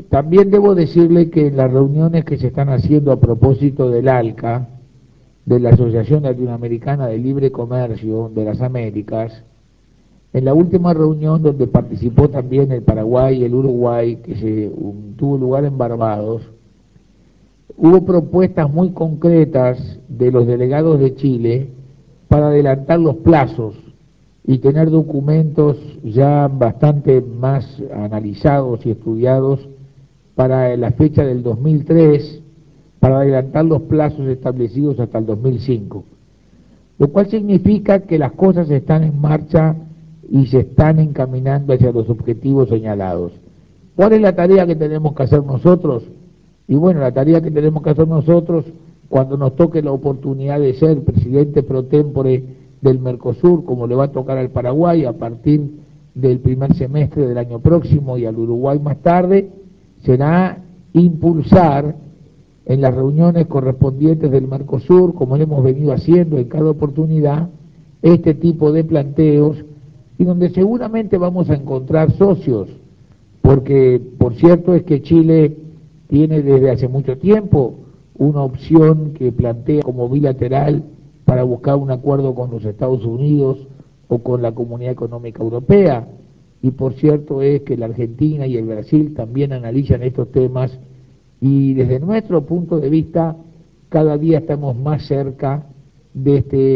También debo decirle que en las reuniones que se están haciendo a propósito del ALCA, de la Asociación Latinoamericana de Libre Comercio de las Américas, en la última reunión donde participó también el Paraguay y el Uruguay, que tuvo lugar en Barbados, hubo propuestas muy concretas de los delegados de Chile para adelantar los plazos y tener documentos ya bastante más analizados y estudiados para la fecha del 2003, para adelantar los plazos establecidos hasta el 2005, lo cual significa que las cosas están en marcha y se están encaminando hacia los objetivos señalados. ¿Cuál es la tarea que tenemos que hacer nosotros? Y bueno, la tarea que tenemos que hacer nosotros cuando nos toque la oportunidad de ser presidente pro tempore del Mercosur, como le va a tocar al Paraguay a partir del primer semestre del año próximo y al Uruguay más tarde, será impulsar en las reuniones correspondientes del Mercosur, como lo hemos venido haciendo en cada oportunidad, este tipo de planteos y donde seguramente vamos a encontrar socios, porque por cierto es que Chile tiene desde hace mucho tiempo una opción que plantea como bilateral para buscar un acuerdo con los Estados Unidos o con la Comunidad Económica Europea, y por cierto es que la Argentina y el Brasil también analizan estos temas y desde nuestro punto de vista cada día estamos más cerca de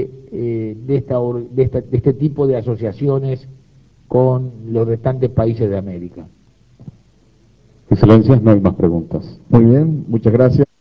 este tipo de asociaciones con los restantes países de América. Excelencias, no hay más preguntas. Muy bien, muchas gracias.